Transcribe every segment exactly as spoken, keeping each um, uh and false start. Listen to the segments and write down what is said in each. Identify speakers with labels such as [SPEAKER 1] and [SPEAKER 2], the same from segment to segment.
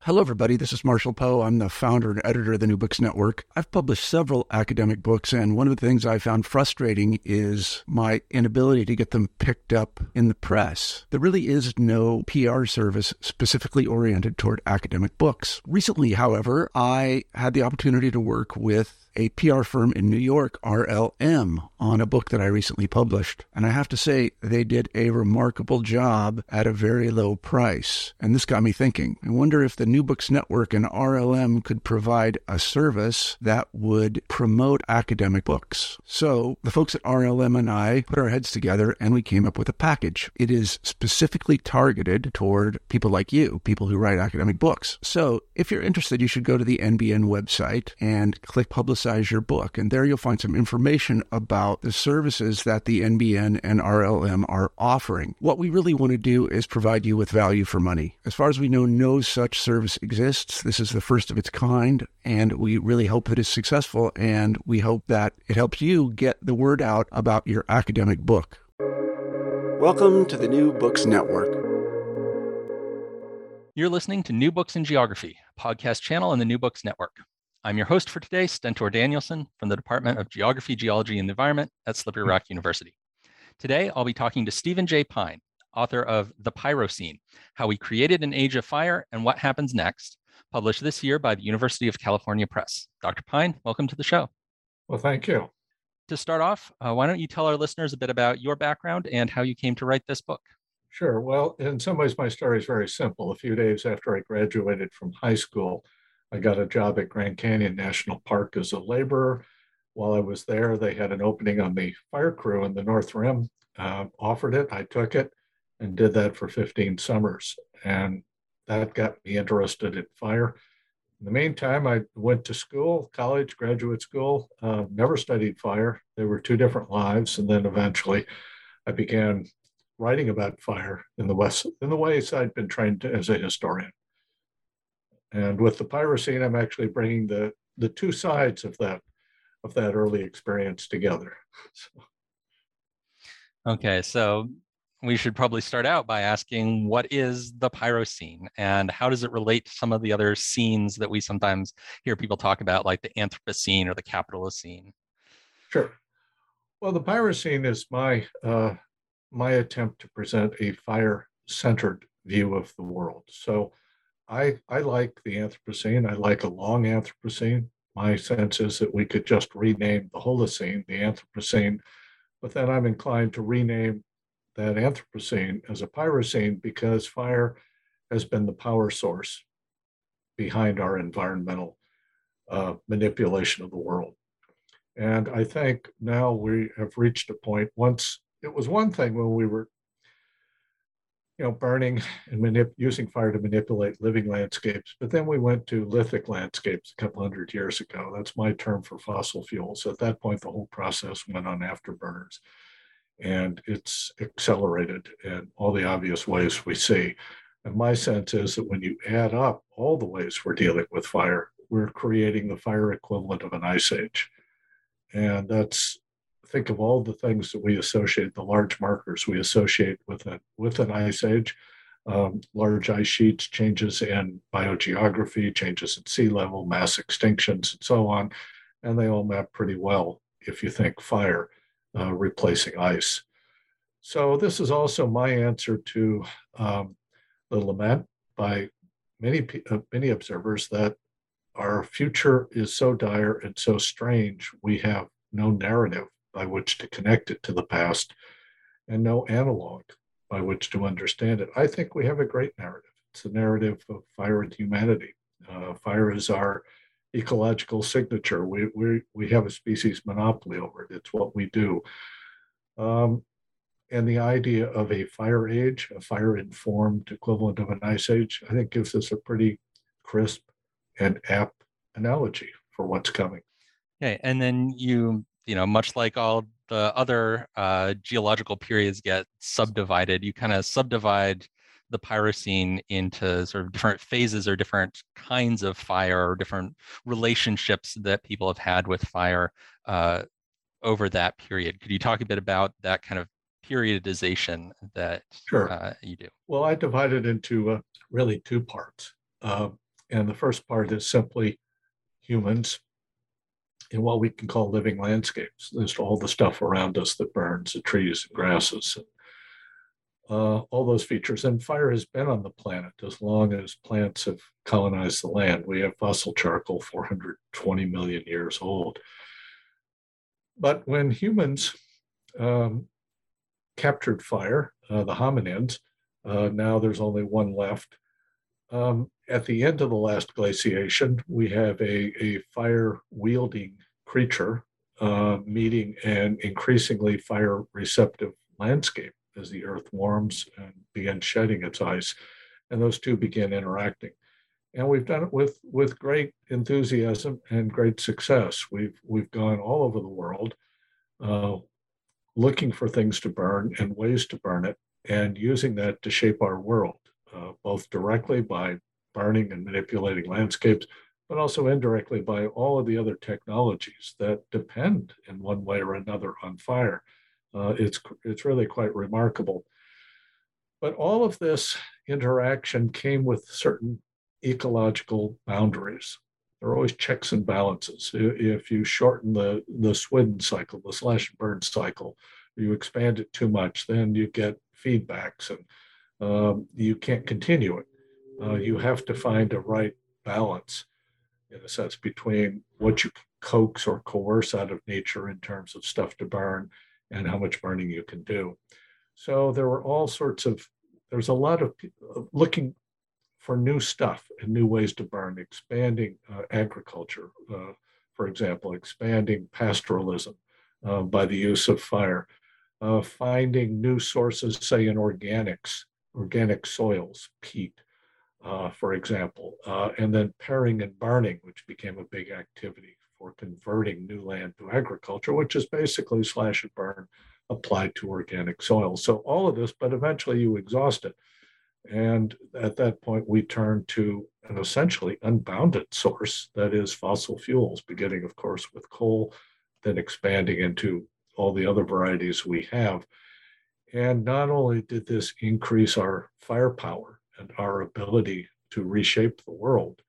[SPEAKER 1] Hello, everybody. This is Marshall Poe. I'm the founder and editor of the New Books Network. I've published several academic books, and one of the things I found frustrating is my inability to get them picked up in the press. There really is no P R service specifically oriented toward academic books. Recently, however, I had the opportunity to work with a P R firm in New York, R L M, on a book that I recently published. And I have to say, they did a remarkable job at a very low price. And this got me thinking. I wonder if the New Books Network and R L M could provide a service that would promote academic books. So the folks at R L M and I put our heads together and we came up with a package. It is specifically targeted toward people like you, people who write academic books. So if you're interested, you should go to the N B N website and click Publicize your book. And there you'll find some information about the services that the N B N and R L M are offering. What we really want to do is provide you with value for money. As far as we know, no such service exists. This is the first of its kind, and we really hope that it's successful, and we hope that it helps you get the word out about your academic book. Welcome to the New Books Network.
[SPEAKER 2] You're listening to New Books in Geography, a podcast channel on the New Books Network. I'm your host for today, Stentor Danielson from the Department of Geography, Geology, and the Environment at Slippery Rock University. Today, I'll be talking to Stephen J. Pyne, author of The Pyrocene, How We Created an Age of Fire and What Happens Next, published this year by the University of California Press. Doctor Pyne, welcome to the show.
[SPEAKER 3] Well, thank you.
[SPEAKER 2] To start off, uh, why don't you tell our listeners a bit about your background and how you came to write this book?
[SPEAKER 3] Sure. Well, in some ways, my story is very simple. A few days after I graduated from high school, I got a job at Grand Canyon National Park as a laborer. While I was there, they had an opening on the fire crew in the North Rim, uh, offered it, I took it, and did that for fifteen summers. And that got me interested in fire. In the meantime, I went to school, college, graduate school, uh, never studied fire. They were two different lives. And then eventually I began writing about fire in the West, in the ways I'd been trained to, as a historian. And with the Pyrocene, I'm actually bringing the, the two sides of that of that early experience together. So.
[SPEAKER 2] Okay, so we should probably start out by asking, what is the Pyrocene and how does it relate to some of the other scenes that we sometimes hear people talk about, like the Anthropocene or the Capitalocene?
[SPEAKER 3] Sure. Well, the Pyrocene is my uh, my attempt to present a fire-centered view of the world. So I, I like the Anthropocene. I like a long Anthropocene. My sense is that we could just rename the Holocene the Anthropocene, but then I'm inclined to rename that Anthropocene as a Pyrocene because fire has been the power source behind our environmental uh, manipulation of the world. And I think now we have reached a point. Once it was one thing when we were you know, burning and manip- using fire to manipulate living landscapes. But then we went to lithic landscapes a couple hundred years ago. That's my term for fossil fuels. At that point, the whole process went on afterburners. And it's accelerated in all the obvious ways we see. And my sense is that when you add up all the ways we're dealing with fire, we're creating the fire equivalent of an ice age. And that's think of all the things that we associate, the large markers we associate with a, with an ice age, um, large ice sheets, changes in biogeography, changes in sea level, mass extinctions, and so on. And they all map pretty well if you think fire uh, replacing ice. So this is also my answer to um, the lament by many, uh, many observers that our future is so dire and so strange, we have no narrative by which to connect it to the past, and no analog by which to understand it. I think we have a great narrative. It's the narrative of fire and humanity. Uh, fire is our ecological signature. We, we, we have a species monopoly over it. It's what we do. Um, and the idea of a fire age, a fire-informed equivalent of an ice age, I think gives us a pretty crisp and apt analogy for what's coming.
[SPEAKER 2] Okay, and then you you know, much like all the other uh, geological periods get subdivided, you kind of subdivide the Pyrocene into sort of different phases or different kinds of fire or different relationships that people have had with fire uh, over that period. Could you talk a bit about that kind of periodization that
[SPEAKER 3] Sure.
[SPEAKER 2] uh, you do?
[SPEAKER 3] Well, I divide it into uh, really two parts. Uh, And the first part is simply humans in what we can call living landscapes. There's all the stuff around us that burns, the trees and grasses, and uh, all those features. And fire has been on the planet as long as plants have colonized the land. We have fossil charcoal four hundred twenty million years old. But when humans um, captured fire, uh, the hominids, uh, now there's only one left. Um, at the end of the last glaciation, we have a, a fire-wielding creature uh, meeting an increasingly fire-receptive landscape as the Earth warms and begins shedding its ice, and those two begin interacting. And we've done it with, with great enthusiasm and great success. We've, we've gone all over the world uh, looking for things to burn and ways to burn it, and using that to shape our world. Uh, both directly by burning and manipulating landscapes, but also indirectly by all of the other technologies that depend in one way or another on fire. Uh, it's, it's really quite remarkable. But all of this interaction came with certain ecological boundaries. There are always checks and balances. If you shorten the, the Swidden cycle, the slash and burn cycle, you expand it too much, then you get feedbacks and Um, you can't continue it. Uh, you have to find a right balance, in a sense, between what you can coax or coerce out of nature in terms of stuff to burn and how much burning you can do. So there were all sorts of, there's a lot of people looking for new stuff and new ways to burn, expanding uh, agriculture, uh, for example, expanding pastoralism uh, by the use of fire, uh, finding new sources, say in organics, organic soils, peat, uh, for example, uh, and then paring and burning, which became a big activity for converting new land to agriculture, which is basically slash and burn applied to organic soil. So all of this, but eventually you exhaust it. And at that point, we turn to an essentially unbounded source, that is fossil fuels, beginning, of course, with coal, then expanding into all the other varieties we have. And not only did this increase our firepower and our ability to reshape the world,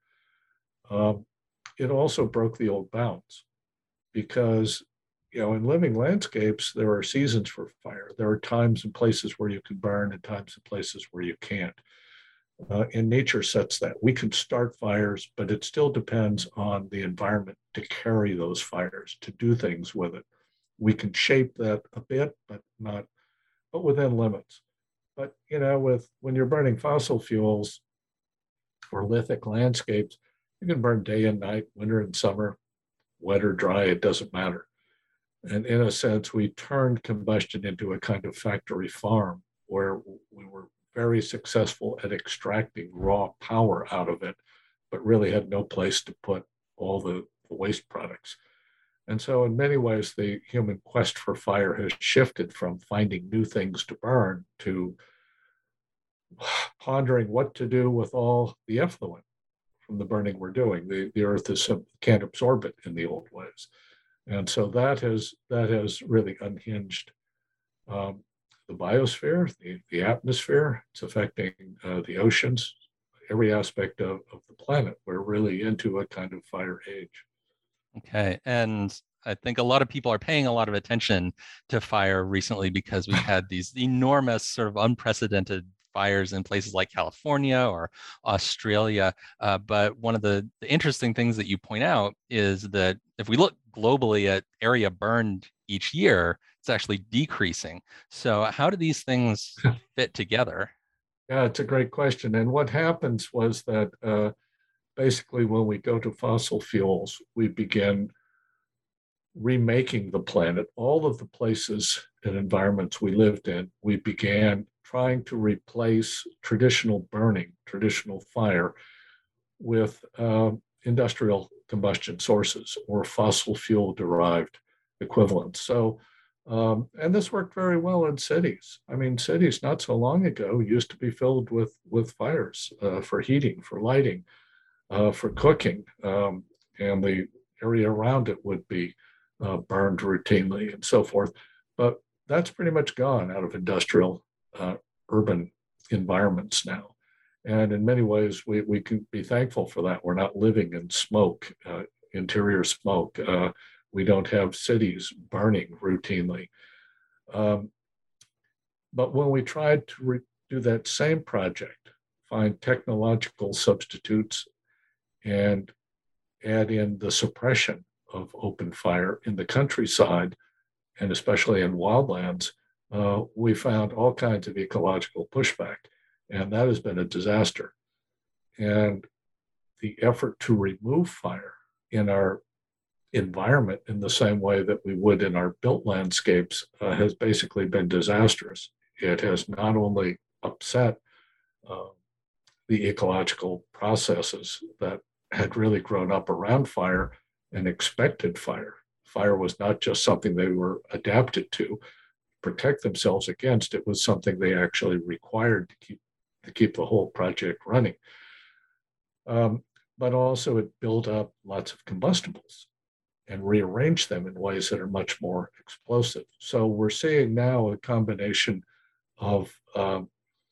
[SPEAKER 3] um, it also broke the old bounds because, you know, in living landscapes, there are seasons for fire. There are times and places where you can burn and times and places where you can't. Uh, and nature sets that. We can start fires, but it still depends on the environment to carry those fires, to do things with it. We can shape that a bit, but not but within limits. But, you know, with when you're burning fossil fuels or lithic landscapes, you can burn day and night, winter and summer, wet or dry, it doesn't matter. And in a sense, we turned combustion into a kind of factory farm where we were very successful at extracting raw power out of it, but really had no place to put all the, the waste products. And so in many ways, the human quest for fire has shifted from finding new things to burn to pondering what to do with all the effluent from the burning we're doing. The, the earth is, can't absorb it in the old ways. And so that has, that has really unhinged um, the biosphere, the, the atmosphere. It's affecting uh, the oceans, every aspect of, of the planet. We're really into a kind of fire age.
[SPEAKER 2] Okay. And I think a lot of people are paying a lot of attention to fire recently because we've had these enormous sort of unprecedented fires in places like California or Australia. Uh, but one of the, the interesting things that you point out is that if we look globally at area burned each year, it's actually decreasing. So how do these things fit together?
[SPEAKER 3] Yeah, it's a great question. And what happens was that uh, basically when we go to fossil fuels, we begin remaking the planet. All of the places and environments we lived in, we began trying to replace traditional burning, traditional fire with uh, industrial combustion sources or fossil fuel derived equivalents. So, um, and this worked very well in cities. I mean, cities not so long ago used to be filled with, with fires uh, for heating, for lighting, uh, for cooking, um, and the area around it would be uh, burned routinely and so forth. But that's pretty much gone out of industrial uh, urban environments now. And in many ways, we, we can be thankful for that. We're not living in smoke, uh, interior smoke. Uh, we don't have cities burning routinely. Um, but when we tried to re- do that same project, find technological substitutes and add in the suppression of open fire in the countryside, and especially in wildlands, uh, we found all kinds of ecological pushback. And that has been a disaster. And the effort to remove fire in our environment in the same way that we would in our built landscapes uh, has basically been disastrous. It has not only upset uh, the ecological processes that had really grown up around fire and expected fire. Fire was not just something they were adapted to protect themselves against, it was something they actually required to keep to keep the whole project running. Um, but also it built up lots of combustibles and rearranged them in ways that are much more explosive. So we're seeing now a combination of um,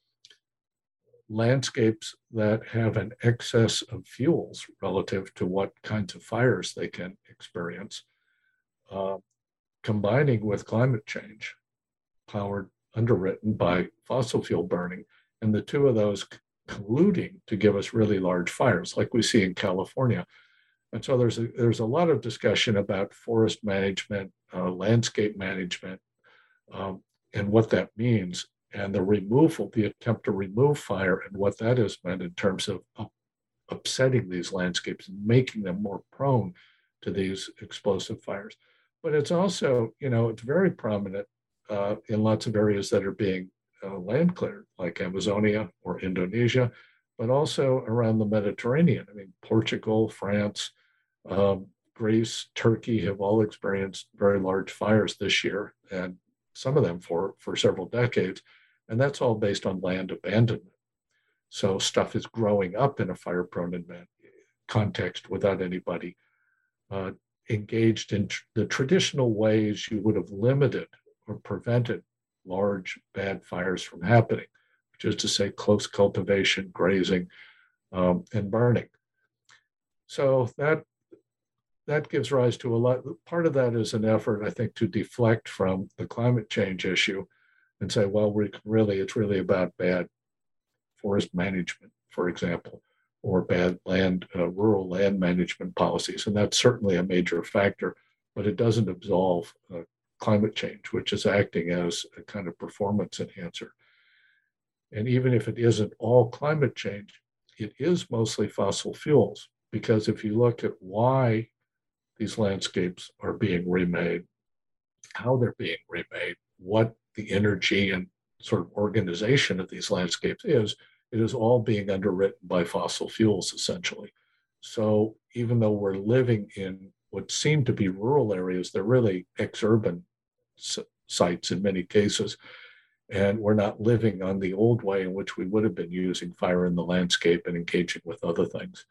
[SPEAKER 3] landscapes that have an excess of fuels relative to what kinds of fires they can experience, uh, combining with climate change, powered, underwritten by fossil fuel burning, and the two of those colluding to give us really large fires like we see in California. And so there's a, there's a lot of discussion about forest management, uh, landscape management, um, and what that means, and the removal, the attempt to remove fire and what that has meant in terms of up, upsetting these landscapes and making them more prone to these explosive fires. But it's also, you know, it's very prominent uh, in lots of areas that are being uh, land cleared, like Amazonia or Indonesia, but also around the Mediterranean. I mean, Portugal, France, um, Greece, Turkey have all experienced very large fires this year, and some of them for, for several decades. And that's all based on land abandonment. So stuff is growing up in a fire-prone context without anybody uh, engaged in tr- the traditional ways you would have limited or prevented large bad fires from happening, which is to say close cultivation, grazing, um, and burning. So that that gives rise to a lot. Part of that is an effort, I think, to deflect from the climate change issue and say, well, we really, it's really about bad forest management, for example, or bad land, uh, rural land management policies. And that's certainly a major factor, but it doesn't absolve uh, climate change, which is acting as a kind of performance enhancer. And even if it isn't all climate change, it is mostly fossil fuels, because if you look at why these landscapes are being remade, how they're being remade, what the energy and sort of organization of these landscapes is, it is all being underwritten by fossil fuels, essentially. So even though we're living in what seem to be rural areas, they're really ex-urban sites in many cases. And we're not living on the old way in which we would have been using fire in the landscape and engaging with other things.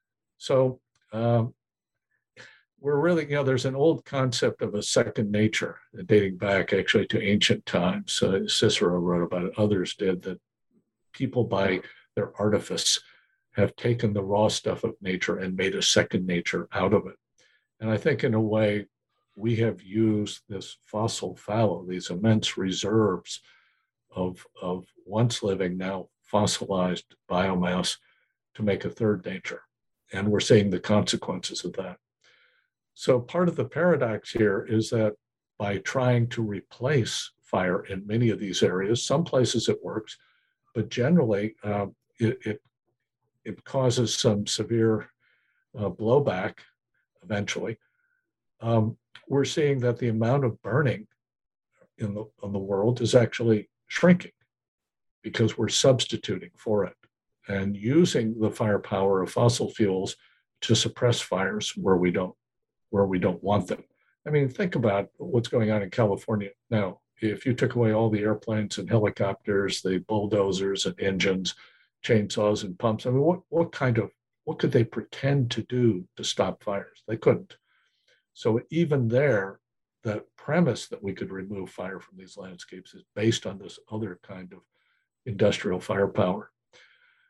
[SPEAKER 3] So um, we're really, you know, there's an old concept of a second nature dating back actually to ancient times. Uh, Cicero wrote about it, others did, that people by their artifice have taken the raw stuff of nature and made a second nature out of it. And I think in a way, we have used this fossil fallow, these immense reserves of, of once living, now fossilized biomass to make a third nature. And we're seeing the consequences of that. So part of the paradox here is that by trying to replace fire in many of these areas, some places it works, but generally uh, it, it, it causes some severe uh, blowback eventually. Um, we're seeing that the amount of burning in the, in the world is actually shrinking because we're substituting for it and using the firepower of fossil fuels to suppress fires where we don't where we don't want them. I mean, think about what's going on in California now. If you took away all the airplanes and helicopters, the bulldozers and engines, chainsaws and pumps, I mean, what, what kind of, what could they pretend to do to stop fires? They couldn't. So even there, the premise that we could remove fire from these landscapes is based on this other kind of industrial firepower.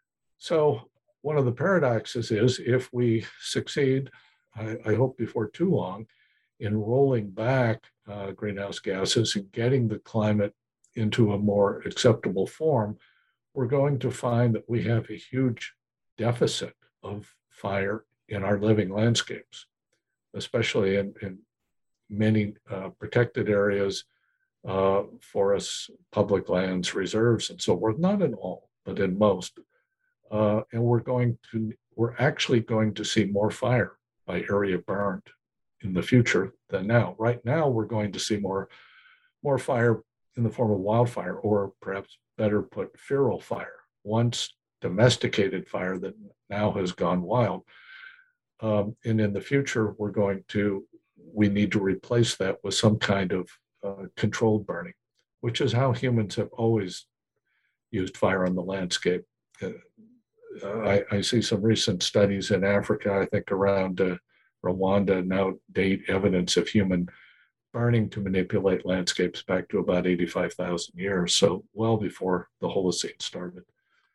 [SPEAKER 3] So one of the paradoxes is if we succeed, I, I hope before too long, in rolling back uh, greenhouse gases and getting the climate into a more acceptable form, we're going to find that we have a huge deficit of fire in our living landscapes, especially in, in many uh, protected areas, uh, forests, public lands, reserves, and so forth. Not in all, but in most. Uh, and we're going to, we're actually going to see more fire by area burned in the future than now. Right now, we're going to see more, more fire in the form of wildfire, or perhaps better put, feral fire, once domesticated fire that now has gone wild. Um, and in the future, we're going to, we need to replace that with some kind of uh, controlled burning, which is how humans have always used fire on the landscape. Uh, I, I see some recent studies in Africa, I think around uh, Rwanda, now date evidence of human burning to manipulate landscapes back to about eighty-five thousand years, so well before the Holocene started.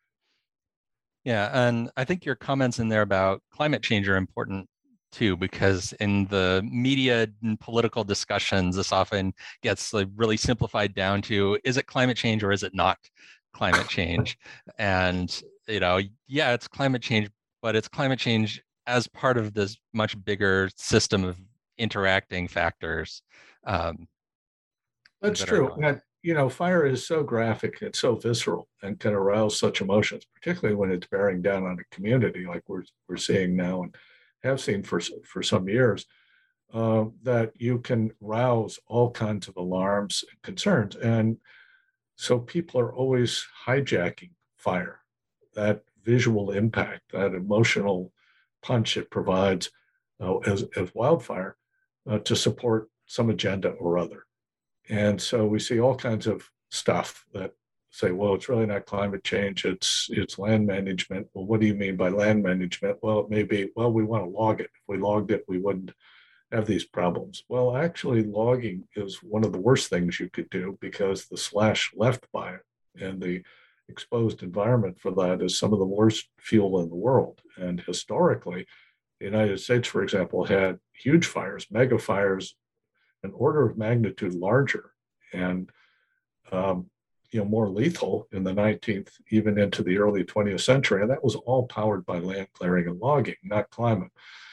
[SPEAKER 2] Yeah, and I think your comments in there about climate change are important too, because in the media and political discussions, this often gets like really simplified down to, is it climate change or is it not climate change? And, you know, yeah, it's climate change, but it's climate change as part of this much bigger system of interacting factors. Um,
[SPEAKER 3] That's
[SPEAKER 2] that are
[SPEAKER 3] true.
[SPEAKER 2] going on.
[SPEAKER 3] And, you know, fire is so graphic, it's so visceral, and can arouse such emotions, particularly when it's bearing down on a community like we're we're seeing now and have seen for for some years. Uh, that you can rouse all kinds of alarms and concerns, and so people are always hijacking fire, that visual impact, that emotional punch it provides uh, as as wildfire uh, to support some agenda or other. And so we see all kinds of stuff that say, well, it's really not climate change, it's it's land management. Well, what do you mean by land management? Well, it may be, well, we want to log it. If we logged it, we wouldn't have these problems. Well, actually, logging is one of the worst things you could do, because the slash left by it and the exposed environment for that is some of the worst fuel in the world. And historically, the United States, for example, had huge fires, mega fires, an order of magnitude larger and um, you know, more lethal in the nineteenth, even into the early twentieth century. And that was all powered by land clearing and logging, not climate.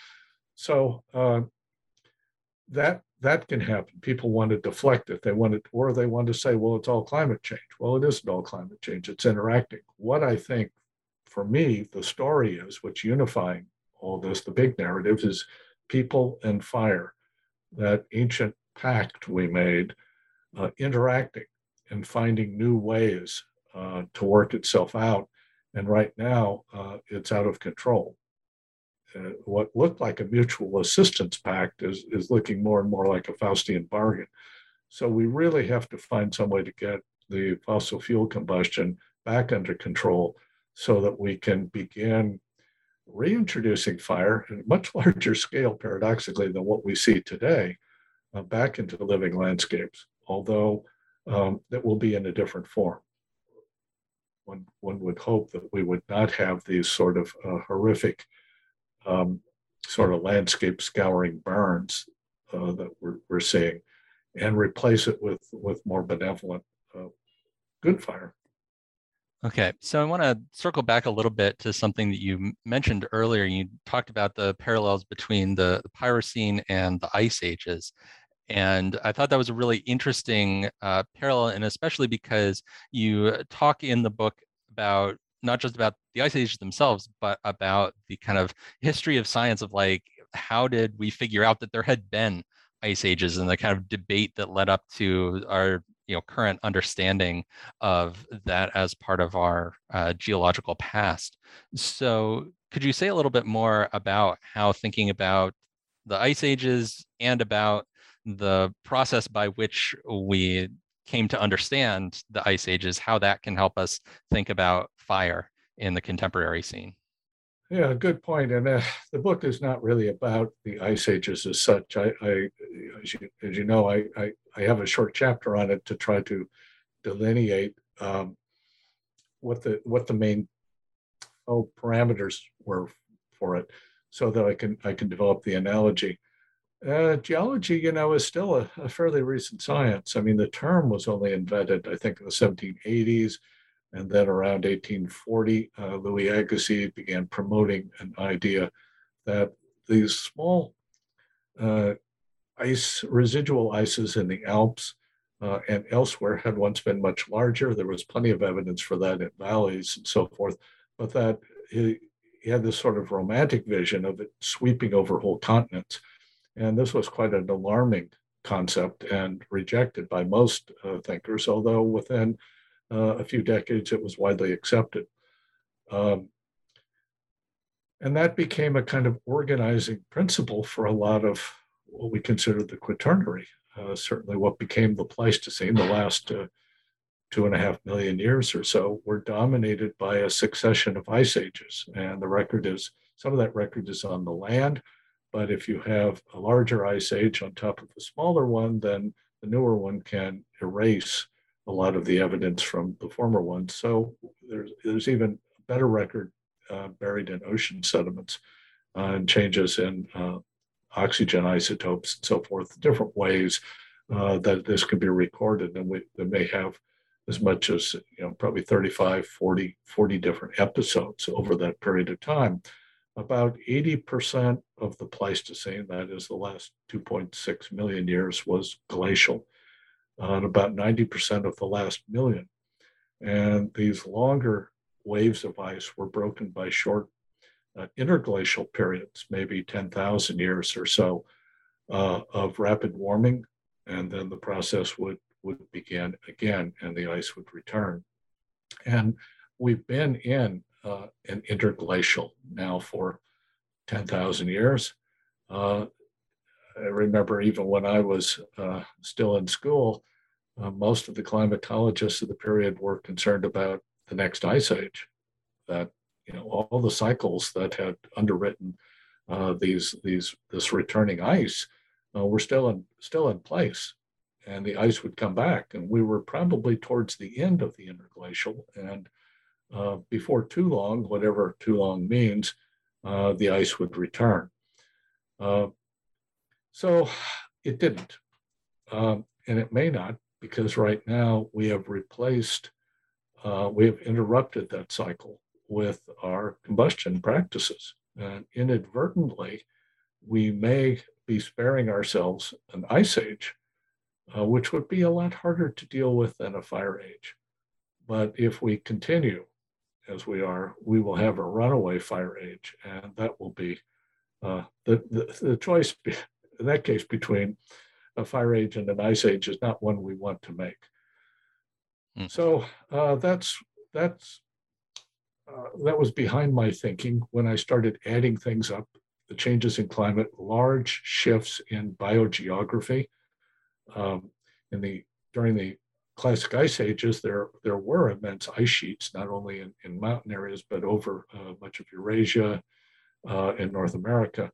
[SPEAKER 3] So uh, that that can happen. People want to deflect it. They want to, or they want to say, well, it's all climate change. Well, it isn't all climate change. It's interacting. What I think, for me, the story is, what's unifying all this, the big narrative, is people and fire, that ancient pact we made, uh, interacting and finding new ways uh, to work itself out. And right now, uh, it's out of control. Uh, what looked like a mutual assistance pact is, is looking more and more like a Faustian bargain. So we really have to find some way to get the fossil fuel combustion back under control so that we can begin reintroducing fire at a much larger scale, paradoxically, than what we see today, uh, back into living landscapes, although um, that will be in a different form. One, one would hope that we would not have these sort of uh, horrific um, sort of landscape scouring burns uh, that we're, we're seeing, and replace it with, with more benevolent uh, good fire.
[SPEAKER 2] Okay, so I want to circle back a little bit to something that you mentioned earlier. You talked about the parallels between the, the Pyrocene and the Ice Ages. And I thought that was a really interesting uh, parallel, and especially because you talk in the book about not just about the ice ages themselves, but about the kind of history of science of like, how did we figure out that there had been ice ages, and the kind of debate that led up to our you know current understanding of that as part of our uh, geological past. So could you say a little bit more about how thinking about the ice ages and about the process by which we came to understand the ice ages, how that can help us think about fire in the contemporary scene?
[SPEAKER 3] Yeah, good point. And uh, the book is not really about the ice ages as such. I, I as, you, as you know, I, I, I have a short chapter on it to try to delineate um, what the what the main oh, parameters were for it, so that I can I can develop the analogy. Uh, geology, you know, is still a, a fairly recent science. I mean, the term was only invented, I think, in the seventeen eighties, and then around eighteen forty, uh, Louis Agassiz began promoting an idea that these small uh, ice, residual ices in the Alps uh, and elsewhere had once been much larger. There was plenty of evidence for that in valleys and so forth, but that he, he had this sort of romantic vision of it sweeping over whole continents. And this was quite an alarming concept and rejected by most uh, thinkers, although within uh, a few decades it was widely accepted. Um, and that became a kind of organizing principle for a lot of what we consider the Quaternary, uh, certainly what became the Pleistocene, the last uh, two and a half million years or so, were dominated by a succession of ice ages. And the record is, some of that record is on the land, but if you have a larger ice age on top of a smaller one, then the newer one can erase a lot of the evidence from the former one. So there's, there's even a better record uh, buried in ocean sediments uh, and changes in uh, oxygen isotopes and so forth, different ways uh, that this can be recorded. And we, they may have as much as, you know, probably thirty-five, forty, forty different episodes over that period of time. About eighty percent of the Pleistocene, that is the last two point six million years, was glacial, uh, and about ninety percent of the last million. And these longer waves of ice were broken by short uh, interglacial periods, maybe ten thousand years or so, uh, of rapid warming, and then the process would, would begin again, and the ice would return. And we've been in uh, an interglacial now for ten thousand years. Uh, I remember even when I was uh, still in school, uh, most of the climatologists of the period were concerned about the next ice age, that, you know, all the cycles that had underwritten uh, these these this returning ice uh, were still in still in place, and the ice would come back, and we were probably towards the end of the interglacial, and uh, before too long, whatever too long means, uh, the ice would return. Uh, so it didn't, um, and it may not, because right now we have replaced, uh, we have interrupted that cycle with our combustion practices. And inadvertently, we may be sparing ourselves an ice age, uh, which would be a lot harder to deal with than a fire age. But if we continue as we are, we will have a runaway fire age, and that will be uh, the, the, the choice in that case between a fire age and an ice age is not one we want to make. Mm. So uh, that's that's uh, that was behind my thinking when I started adding things up: the changes in climate, large shifts in biogeography. Um, in the during the classic ice ages, there there were immense ice sheets, not only in, in mountain areas, but over uh, much of Eurasia uh, and North America.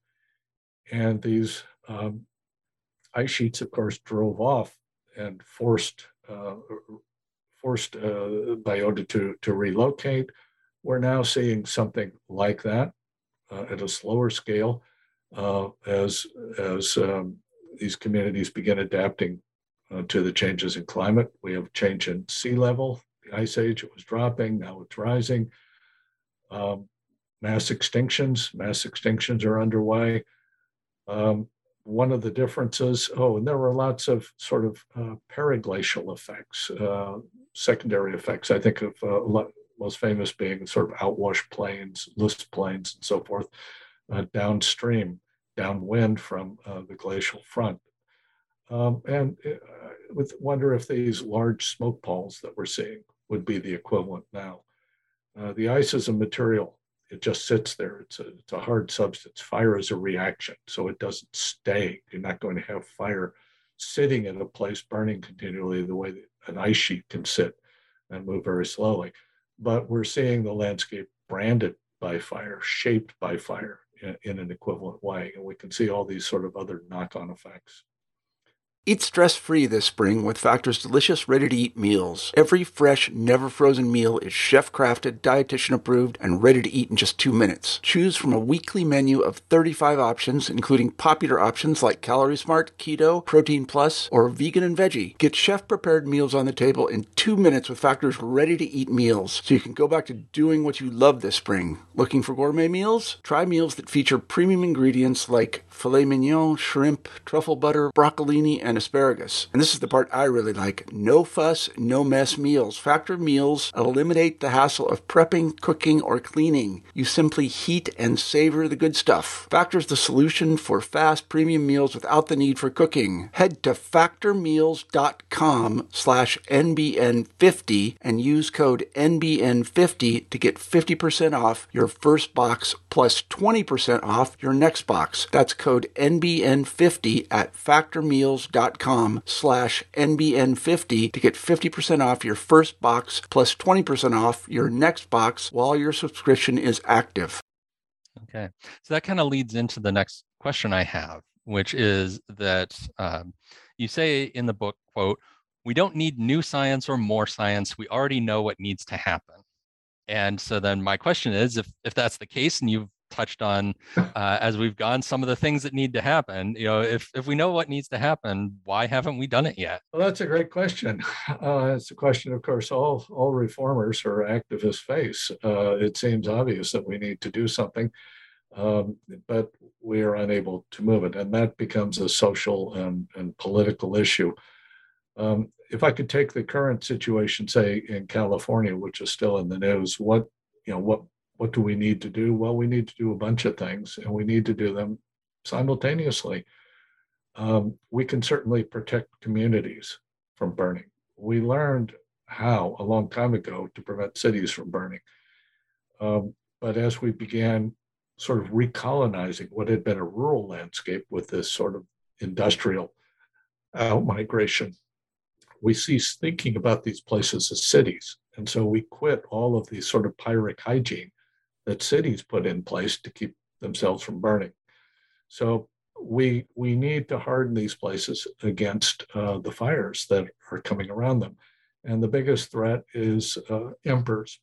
[SPEAKER 3] And these um, ice sheets, of course, drove off and forced uh, forced uh, biota to, to relocate. We're now seeing something like that uh, at a slower scale uh, as, as um, these communities begin adapting uh, to the changes in climate. We have change in sea level. The ice age, it was dropping, now it's rising. Um, mass extinctions, mass extinctions are underway. Um, one of the differences, oh, and there were lots of sort of uh, periglacial effects, uh, secondary effects. I think of uh, most famous being sort of outwash plains, list plains, and so forth, uh, downstream, downwind from uh, the glacial front. Um, and uh, with wonder if these large smoke palls that we're seeing would be the equivalent now. Uh, the ice is a material. It just sits there. It's a, it's a hard substance. Fire is a reaction, so it doesn't stay. You're not going to have fire sitting in a place burning continually the way that an ice sheet can sit and move very slowly. But we're seeing the landscape branded by fire, shaped by fire in, in an equivalent way. And we can see all these sort of other knock-on effects.
[SPEAKER 1] Eat stress-free this spring with Factor's delicious, ready-to-eat meals. Every fresh, never-frozen meal is chef-crafted, dietitian-approved, and ready to eat in just two minutes. Choose from a weekly menu of thirty-five options, including popular options like Calorie Smart, Keto, Protein Plus, or Vegan and Veggie. Get chef-prepared meals on the table in two minutes with Factor's ready-to-eat meals, so you can go back to doing what you love this spring. Looking for gourmet meals? Try meals that feature premium ingredients like filet mignon, shrimp, truffle butter, broccolini, and asparagus. And this is the part I really like. No fuss, no mess meals. Factor meals eliminate the hassle of prepping, cooking, or cleaning. You simply heat and savor the good stuff. Factor's the solution for fast premium meals without the need for cooking. Head to factormeals.com slash NBN50 and use code N B N fifty to get fifty percent off your first box plus twenty percent off your next box. That's code N B N fifty at factormeals.com slash NBN50 to get fifty percent off your first box plus twenty percent off your next box while your subscription is active.
[SPEAKER 2] Okay, so that kind of leads into the next question I have, which is that um, you say in the book, quote, "We don't need new science or more science. We already know what needs to happen." And so then my question is, if if that's the case, and you've touched on uh, as we've gone some of the things that need to happen, you know, if if we know what needs to happen, why haven't we done it yet?
[SPEAKER 3] Well, that's a great question. Uh, it's a question, of course, all all reformers or activists face. Uh, it seems obvious that we need to do something, um, but we are unable to move it, and that becomes a social and, and political issue. Um, if I could take the current situation, say in California, which is still in the news, what you know, what what do we need to do? Well, we need to do a bunch of things, and we need to do them simultaneously. Um, we can certainly protect communities from burning. We learned how a long time ago to prevent cities from burning. Um, but as we began sort of recolonizing what had been a rural landscape with this sort of industrial out-migration, we ceased thinking about these places as cities. And so we quit all of these sort of pyrrhic hygiene that cities put in place to keep themselves from burning. So we we need to harden these places against uh, the fires that are coming around them. And the biggest threat is uh, embers.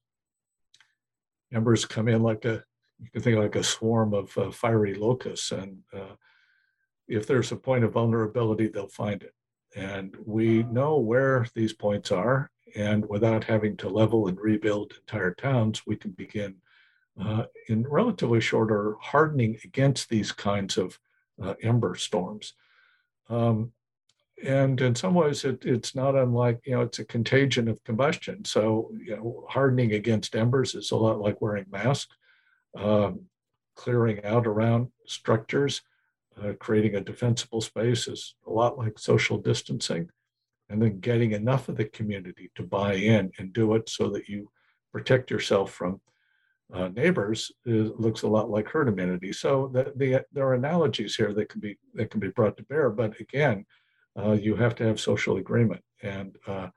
[SPEAKER 3] Embers come in like a, you can think like a swarm of uh, fiery locusts. And uh, if there's a point of vulnerability, they'll find it. And we know where these points are. And without having to level and rebuild entire towns, we can begin uh, in relatively short order hardening against these kinds of uh, ember storms. Um, and in some ways, it, it's not unlike, you know, it's a contagion of combustion. So, you know, hardening against embers is a lot like wearing masks, um, clearing out around structures, uh, creating a defensible space is a lot like social distancing. And then getting enough of the community to buy in and do it so that you protect yourself from uh, neighbors is, looks a lot like herd immunity. So the, the, there are analogies here that can be that can be brought to bear. But again, uh, you have to have social agreement, and uh,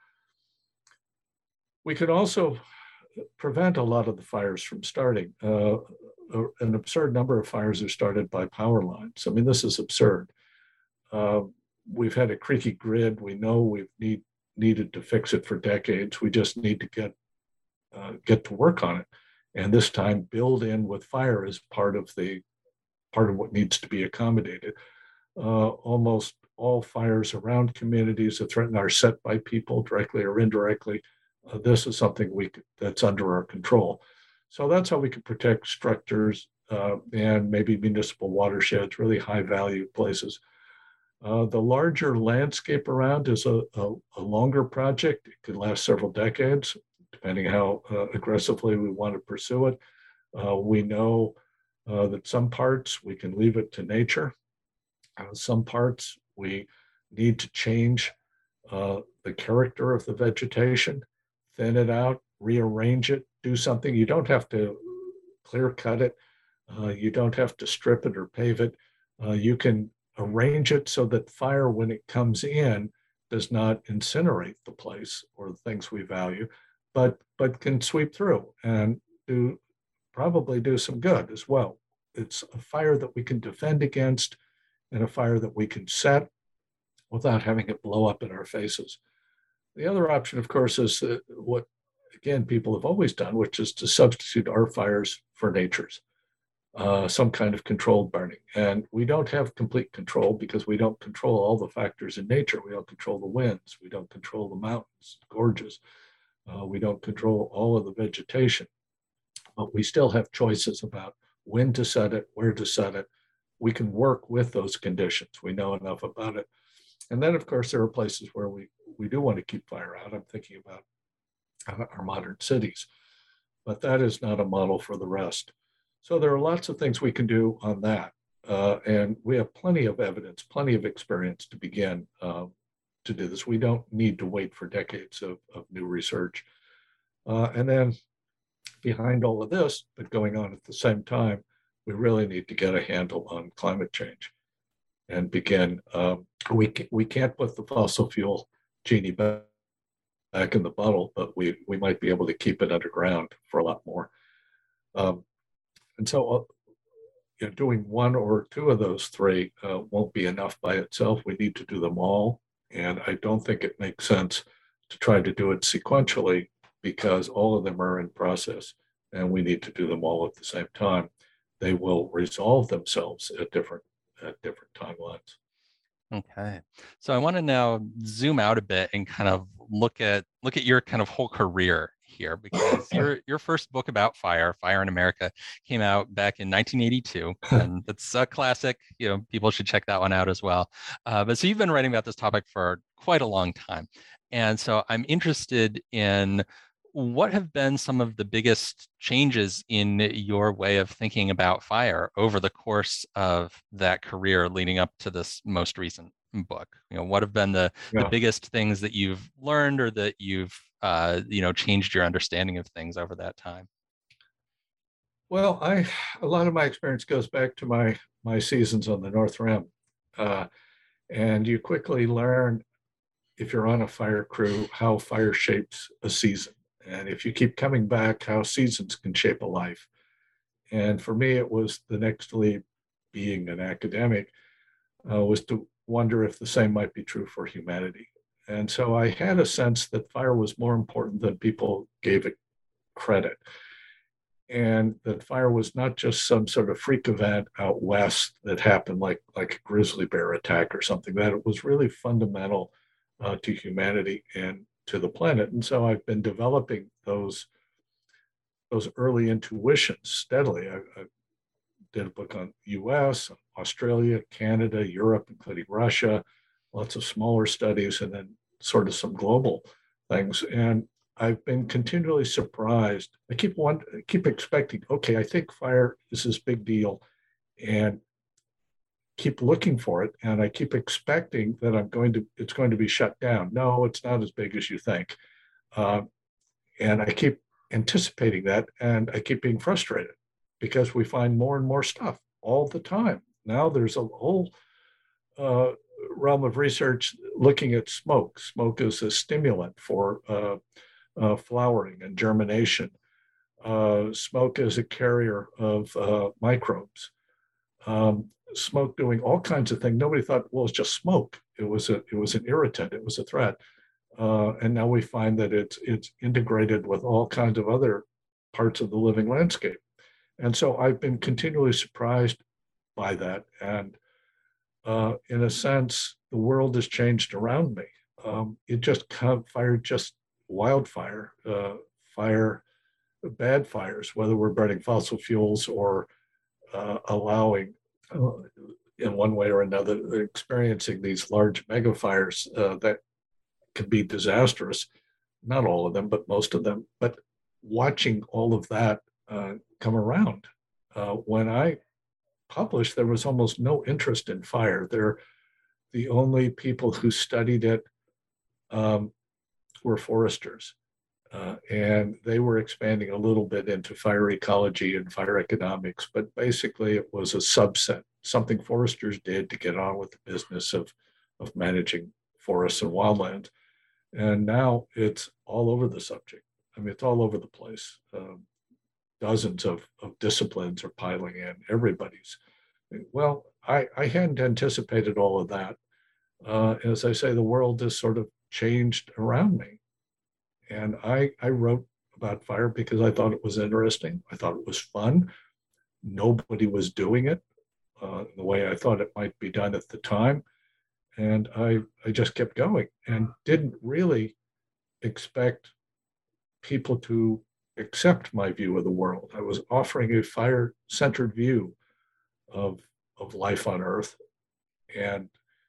[SPEAKER 3] we could also prevent a lot of the fires from starting. Uh, an absurd number of fires are started by power lines. I mean, this is absurd. Uh, We've had a creaky grid. We know we've need, needed to fix it for decades. We just need to get uh, get to work on it, and this time build in with fire as part of the part of what needs to be accommodated. Uh, almost all fires around communities that threaten are set by people directly or indirectly. Uh, this is something we could, that's under our control. So that's how we can protect structures uh, and maybe municipal watersheds, really high value places. Uh, the larger landscape around is a, a, a longer project. It could last several decades, depending how uh, aggressively we want to pursue it. Uh, we know uh, that some parts we can leave it to nature. Uh, some parts we need to change uh, the character of the vegetation, thin it out, rearrange it, do something. You don't have to clear cut it. Uh, you don't have to strip it or pave it. Uh, you can arrange it so that fire, when it comes in, does not incinerate the place or the things we value, but but can sweep through and do probably do some good as well. It's a fire that we can defend against and a fire that we can set without having it blow up in our faces. The other option, of course, is uh, what, again, people have always done, which is to substitute our fires for nature's, uh, some kind of controlled burning. And we don't have complete control because we don't control all the factors in nature. We don't control the winds. We don't control the mountains, gorges. Uh, we don't control all of the vegetation. But we still have choices about when to set it, where to set it. We can work with those conditions. We know enough about it. And then, of course, there are places where we, we do want to keep fire out. I'm thinking about our modern cities, but that is not a model for the rest. So there are lots of things we can do on that. Uh, and we have plenty of evidence, plenty of experience to begin uh, to do this. We don't need to wait for decades of, of new research. Uh, and then behind all of this, but going on at the same time, we really need to get a handle on climate change and begin. Um, we, we can't put the fossil fuel genie back back in the bottle, but we we might be able to keep it underground for a lot more. Um, and so, uh, you know, doing one or two of those three uh, won't be enough by itself. We need to do them all, and I don't think it makes sense to try to do it sequentially because all of them are in process, and we need to do them all at the same time. They will resolve themselves at different at different timelines.
[SPEAKER 2] Okay, so I want to now zoom out a bit and kind of look at look at your kind of whole career here, because your your first book about fire, Fire in America, came out back in nineteen eighty-two, and it's a classic. You know, people should check that one out as well. Uh, but so you've been writing about this topic for quite a long time, and so I'm interested in what have been some of the biggest changes in your way of thinking about fire over the course of that career leading up to this most recent book? You know, what have been the,
[SPEAKER 3] Yeah.
[SPEAKER 2] the biggest things that you've learned or that you've, uh, you know, changed your understanding of things over that time?
[SPEAKER 3] Well, I a lot of my experience goes back to my my seasons on the North Rim, uh, and you quickly learn if you're on a fire crew how fire shapes a season, and if you keep coming back, how seasons can shape a life. And for me, it was the next leap, being an academic, uh, was to wonder if the same might be true for humanity. And so I had a sense that fire was more important than people gave it credit, and that fire was not just some sort of freak event out west that happened like like a grizzly bear attack or something, that it was really fundamental uh, to humanity and to the planet. And so I've been developing those those early intuitions steadily. I, I did a book on U S, Australia, Canada, Europe, including Russia, lots of smaller studies, and then sort of some global things. And I've been continually surprised. I keep one, keep expecting, okay, I think fire is this big deal, and keep looking for it. And I keep expecting that I'm going to, it's going to be shut down. No, it's not as big as you think. Uh, and I keep anticipating that, and I keep being frustrated because we find more and more stuff all the time. Now there's a whole uh, realm of research looking at smoke. Smoke is a stimulant for uh, uh, flowering and germination. Uh, smoke is a carrier of uh, microbes. Um, smoke doing all kinds of things. Nobody thought, well, it's just smoke. It was a, it was an irritant. It was a threat. Uh, and now we find that it's it's integrated with all kinds of other parts of the living landscape. And so I've been continually surprised by that. And uh, in a sense, the world has changed around me. Um, it just caught fire, just wildfire, uh, fire, bad fires, whether we're burning fossil fuels or uh, allowing, uh, in one way or another, experiencing these large mega fires uh, that can be disastrous. Not all of them, but most of them. But watching all of that uh, come around. Uh, when I published, there was almost no interest in fire. They're the only people who studied it um, were foresters. Uh, and they were expanding a little bit into fire ecology and fire economics, but basically it was a subset, something foresters did to get on with the business of, of managing forests and wildlands. And now it's all over the subject. I mean, it's all over the place. Um, dozens of, of disciplines are piling in, everybody's. Well, I, I hadn't anticipated all of that. uh, as I say, the world has sort of changed around me. And I, I wrote about fire because I thought it was interesting. I thought it was fun. Nobody was doing it uh, the way I thought it might be done at the time. And I, I just kept going and didn't really expect people to accept my view of the world. I was offering a fire centered view of, of life on Earth. And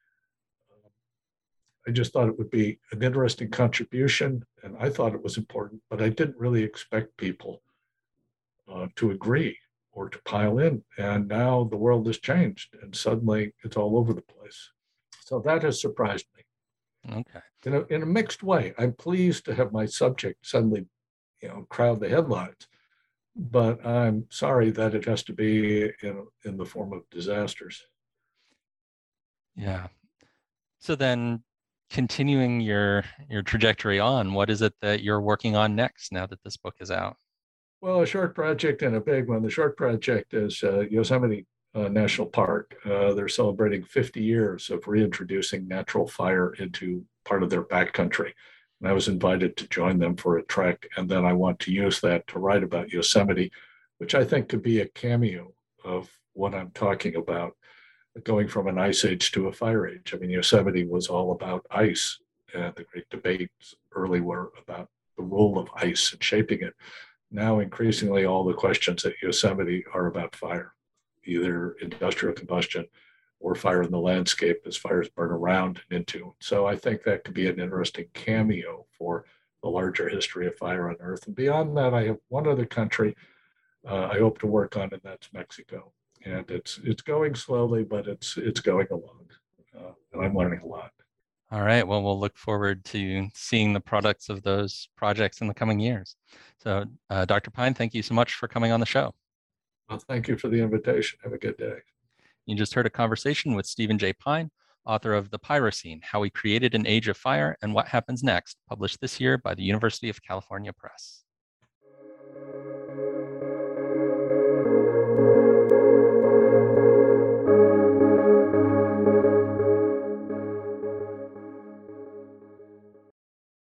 [SPEAKER 3] I just thought it would be an interesting contribution, and I thought it was important, but I didn't really expect people uh, to agree or to pile in. And now the world has changed, and suddenly it's all over the place. So that has surprised me.
[SPEAKER 2] Okay.
[SPEAKER 3] In a, in a mixed way. I'm pleased to have my subject suddenly, you know, crowd the headlines, but I'm sorry that it has to be in, in the form of disasters.
[SPEAKER 2] Yeah. So then, continuing your your trajectory on, what is it that you're working on next now that this book is out?
[SPEAKER 3] Well, a short project and a big one. The short project is uh, Yosemite uh, National Park. Uh, they're celebrating fifty years of reintroducing natural fire into part of their backcountry. And I was invited to join them for a trek. And then I want to use that to write about Yosemite, which I think could be a cameo of what I'm talking about, going from an ice age to a fire age. I mean, Yosemite was all about ice, and the great debates early were about the role of ice in shaping it. Now, increasingly, all the questions at Yosemite are about fire, either industrial combustion or fire in the landscape as fires burn around and into. So I think that could be an interesting cameo for the larger history of fire on Earth. And beyond that, I have one other country uh, I hope to work on, and that's Mexico. And it's it's going slowly, but it's it's going along, uh, and I'm learning a lot.
[SPEAKER 2] All right. Well, we'll look forward to seeing the products of those projects in the coming years. So, uh, Doctor Pine, thank you so much for coming on the show.
[SPEAKER 3] Well, thank you for the invitation. Have a good day.
[SPEAKER 2] You just heard a conversation with Stephen J. Pine, author of The Pyrocene, How We Created an Age of Fire and What Happens Next, published this year by the University of California Press.